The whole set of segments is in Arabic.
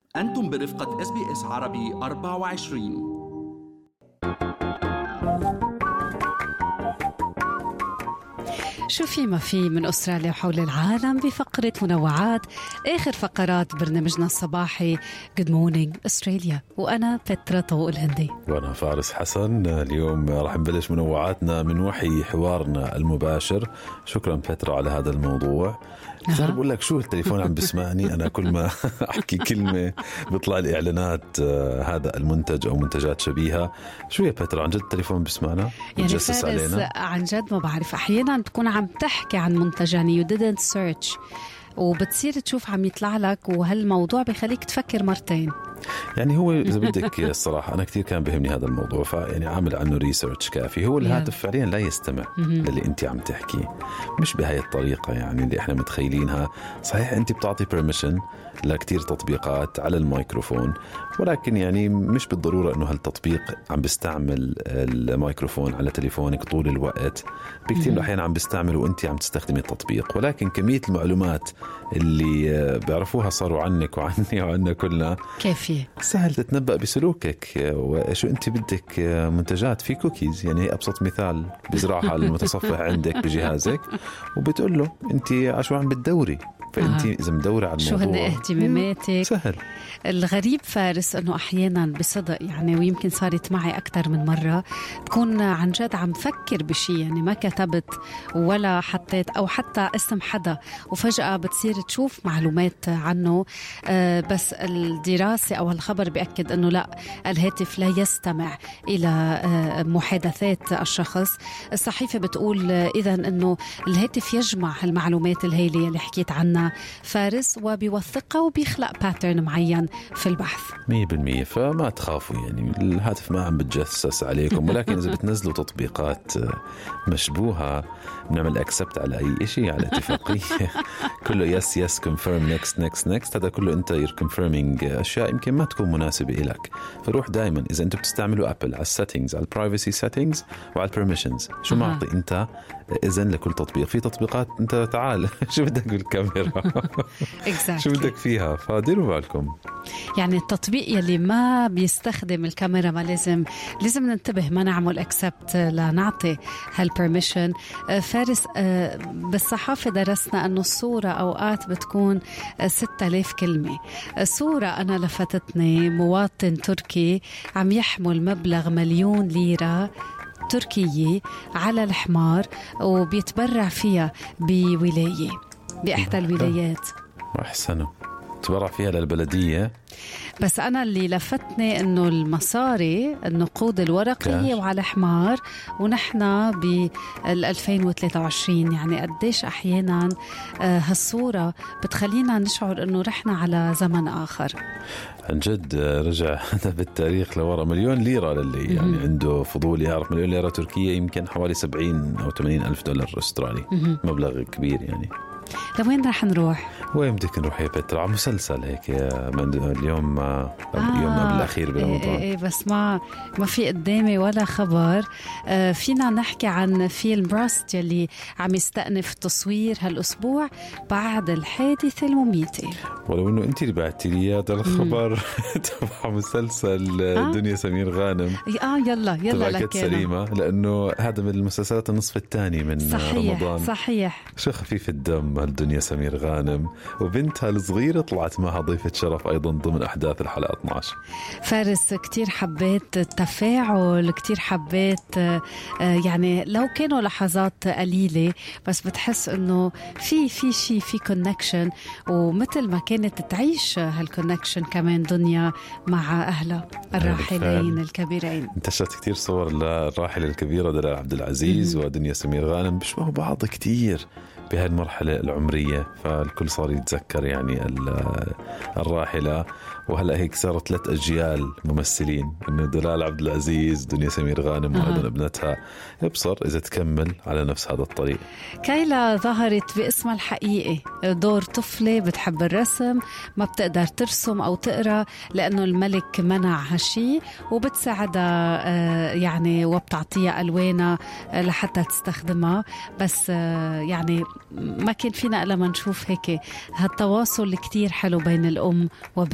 أنتم برفقة SBS عربي 24. شو في ما في من أستراليا وحول العالم بفقرة منوعات، آخر فقرات برنامجنا الصباحي Good Morning Australia. وأنا بترا طوق الهندي وأنا فارس حسن. اليوم راح نبلش منوعاتنا من وحي حوارنا المباشر. شكرا بترا على هذا الموضوع. صار بقول لك شو التليفون عم بسمعني أنا كل ما أحكي كلمة بيطلع لي إعلانات هذا المنتج أو منتجات شبيهة. شو يا بترا عن جد التليفون بسمعنا بتجسس علينا؟ عن جد ما بعرف، أحيانا بتكون عم تحكي عن منتج يعني you didn't search وبتصير تشوف عم يطلع لك، وهالموضوع بيخليك تفكر مرتين. يعني هو إذا بدك الصراحة أنا كتير كان بهمني هذا الموضوع، فيعني عامل عنه ريسيرش كافي. هو الهاتف فعليا لا يستمع للي أنت عم تحكي، مش بهاي الطريقة يعني اللي إحنا متخيلينها. صحيح أنت بتعطي permission لكتير تطبيقات على الميكروفون، ولكن يعني مش بالضرورة أنه هالتطبيق عم بيستعمل الميكروفون على تليفونك طول الوقت. بكتير الأحيان عم بيستعمل وأنت عم تستخدمي التطبيق، ولكن كمية المعلومات اللي بيعرفوها صاروا عنك وعني وعنا كلنا كيف سهل تتنبأ بسلوكك وشو أنت بدك. منتجات في كوكيز، يعني هي أبسط مثال بزرعها المتصفح عندك بجهازك وبتقول له أنت عشو عم بتدوري، فأنت إذا مدورة على الموضوع شو هن اهتماماتك. سهل. الغريب فارس أنه أحيانا بصدق يعني، ويمكن صارت معي أكتر من مرة، بكون عن جد عم فكر بشي يعني ما كتبت ولا حطيت أو حتى اسم حدا، وفجأة بتصير تشوف معلومات عنه. بس الدراسة أو الخبر بيأكد أنه لا، الهاتف لا يستمع إلى محادثات الشخص. الصحيفة بتقول إذن أنه الهاتف يجمع المعلومات الهائلة اللي حكيت عنها فارس وبيوثقها وبيخلق باترن معين في البحث 100%. فما تخافوا يعني الهاتف ما عم بتجسس عليكم، ولكن إذا بتنزلوا تطبيقات مشبوهة بنعمل أكسبت على أي شيء، على اتفاقية كله يس يس confirm next هذا كله أنت you're confirming أشياء يمكن ما تكون مناسبة إلك. فروح دائما إذا أنتوا بتستعملوا أبل على السيتنجز، على البرايفسي سيتنجز وعلى البرميشنز، شو معطي أنت إذن لكل تطبيق. في تطبيقات أنت تعال شو بدك بالكاميرا شو بدك فيها، فديروا بالكم. يعني التطبيق يلي ما بيستخدم الكاميرا ما لازم ننتبه ما نعمل اكسبت لنعطي هالبرميشن. فارس، بالصحافة درسنا أنه الصورة أوقات بتكون 6000 كلمة. صورة أنا لفتتني مواطن تركي عم يحمل مبلغ 1,000,000 ليرة تركية على الحمار وبيتبرع فيها بولاية بإحدى الولايات. أحسنوا تبرع فيها للبلدية. بس أنا اللي لفتني أنه المصاري النقود الورقية وعلى حمار، ونحن بال2023 يعني قديش أحيانا هالصورة بتخلينا نشعر أنه رحنا على زمن آخر. عن جد رجع بالتاريخ لورا. 1,000,000 ليرة للي يعني عنده فضول يعرف 1,000,000 ليرة تركية يمكن حوالي 70 أو 80 ألف دولار أسترالي. مبلغ كبير يعني. لوين رح نروح؟ وين بدك نروح يا بترا؟ مسلسل هيك من اليوم اليوم قبل الأخير برمضان. بس ما في قدامي ولا خبر. فينا نحكي عن فيلم براست يلي عم يستأنف تصوير هالأسبوع بعد الحادثة المميتة. ولو إنه أنت اللي بعتي لي هذا الخبر تبع مسلسل دنيا سمير غانم. يلا لك سليمة، لأنه هذا من المسلسلات النصف الثاني من رمضان. صحيح. شو خفيف الدم هالدنيا سمير غانم، وبنتها الصغيرة طلعت معها ضيفة شرف أيضا ضمن أحداث الحلقة 12. فارس، كتير حبيت التفاعل، كتير حبيت يعني لو كانوا لحظات قليلة بس بتحس إنه في شيء في كونكشن، ومثل ما كانت تعيش هالكونكشن كمان دنيا مع أهلها الراحلين الكبيرين. انتشرت كتير صور للراحلة الكبيرة دلال عبد العزيز ودنيا سمير غانم بيشبهوا بعض كتير بهالمرحلة العمرية، فالكل صار يتذكر يعني الراحلة. وهلأ هيك صارت 3 أجيال ممثلين، إنه دلال عبد العزيز، دنيا سمير غانم وأيضا ابنتها. يبصر إذا تكمل على نفس هذا الطريق. كايلا ظهرت باسمها الحقيقي، دور طفلة بتحب الرسم، ما بتقدر ترسم أو تقرأ لأنه الملك منع هالشي، وبتساعدها يعني وبتعطيها ألوانها لحتى تستخدمها. بس يعني ما كان فينا إلا ما نشوف هيك هالتواصل كتير حلو بين الأم وبنتها.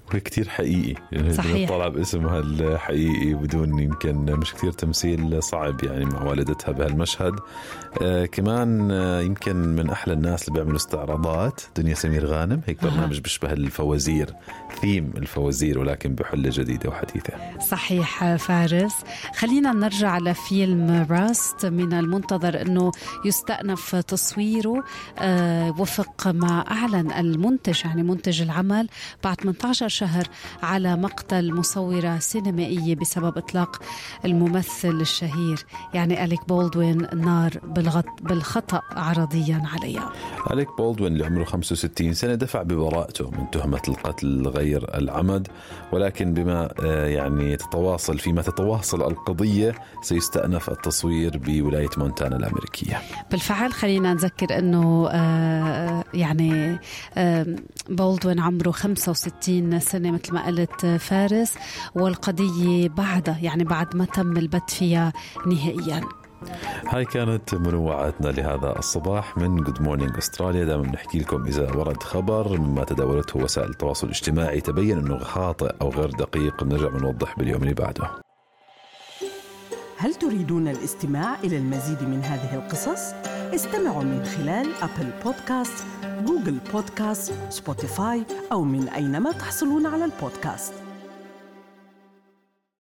كتير حقيقي يعني. صحيح. طلع باسمها الحقيقي بدون يمكن مش كتير تمثيل صعب يعني مع والدتها بهالمشهد. كمان يمكن من أحلى الناس اللي بيعملوا استعراضات دنيا سمير غانم. هيك برنامج بيشبه الفوازير، ثيم الفوازير ولكن بحلة جديدة وحديثة. صحيح فارس. خلينا نرجع لفيلم راست. من المنتظر أنه يستأنف تصويره وفق ما أعلن المنتج، يعني منتج العمل، بعد 18 شهر على مقتل مصورة سينمائية بسبب إطلاق الممثل الشهير يعني أليك بولدوين نار بالخطأ عرضيا عليها. أليك بولدوين اللي عمره 65 سنة دفع ببراءته من تهمة القتل غير العمد، ولكن بما يعني فيما تتواصل القضية سيستأنف التصوير بولاية مونتانا الأمريكية. بالفعل خلينا نذكر أنه يعني بولدوين عمره 65 سنة مثل ما قلت فارس، والقضية بعد ما تم البت فيها نهائيا. هاي كانت منوعاتنا لهذا الصباح من Good Morning أستراليا. دائما بنحكي لكم إذا ورد خبر مما تداولته وسائل التواصل الاجتماعي تبين أنه خاطئ أو غير دقيق بنرجع بنوضح باليوم اللي بعده. هل تريدون الاستماع إلى المزيد من هذه القصص؟ استمعوا من خلال أبل بودكاست، جوجل بودكاست، سبوتيفاي أو من أينما تحصلون على البودكاست.